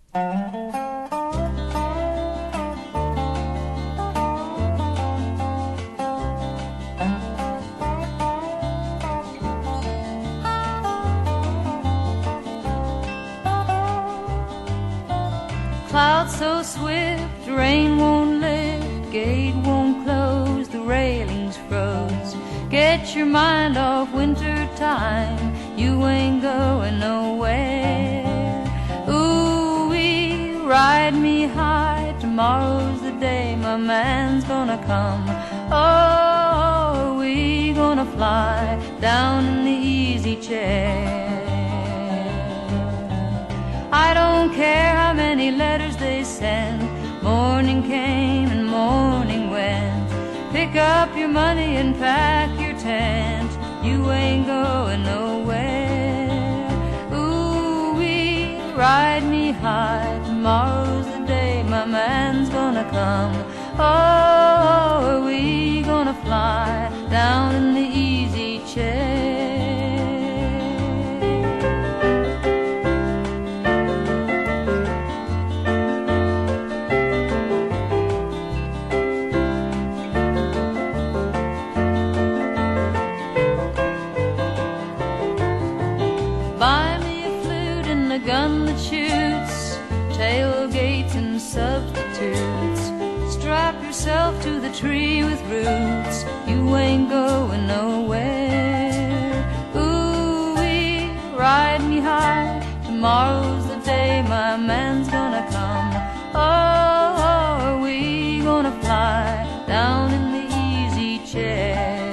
Clouds so swift, rain won't lift, gate won't close, the railing's froze. Get your mind off winter time, you ain't going nowhere. Ooh-wee, ride me high, tomorrow's the day my man's gonna come. Oh, we gonna fly down in the easy chair. I don't care how many letters they send, morning came and morning went. Pick up your money and pack your tent, you ain't going nowhere. Ooh-wee, ride me high, tomorrow's the day my man's gonna come. Oh, are we gonna fly down in the easy chair? Buy me a flute and a gun that shoots, tailgates and substitutes. Strap yourself to the tree with roots, you ain't going nowhere. Ooh-wee, ride me high, tomorrow's the day my man's gonna come. Oh, are we gonna fly down in the easy chair?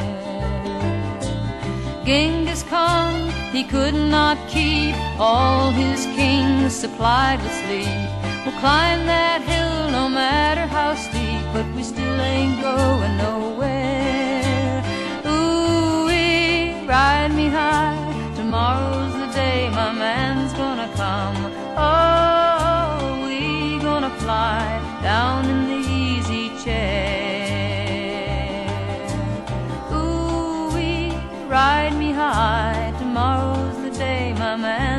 Genghis Khan, he could not keep all his kings supplied with sleep. We'll climb that hill no matter how steep, but we still ain't going nowhere. Ooh-wee, ride me high, tomorrow's the day my man's gonna come. Oh, we gonna fly down in the easy chair. Ooh-wee, ride me high, tomorrow's the day my man